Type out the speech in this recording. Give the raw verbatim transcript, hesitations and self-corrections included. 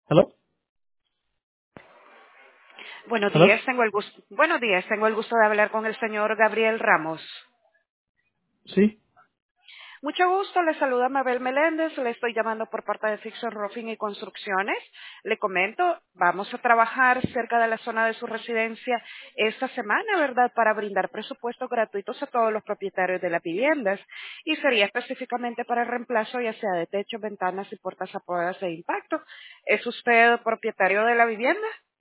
¿Hello? Buenos ¿Hello? días, tengo el gusto, buenos días, tengo el gusto de hablar con el señor Gabriel Ramos. Sí. Mucho gusto, le saluda Mabel Meléndez, le estoy llamando por parte de Fixer Roofing y Construcciones. Le comento, vamos a trabajar cerca de la zona de su residencia esta semana, ¿verdad?, para brindar presupuestos gratuitos a todos los propietarios de las viviendas. Y sería específicamente para el reemplazo, ya sea de techos, ventanas y puertas a pruebas de impacto. ¿Es usted propietario de la vivienda?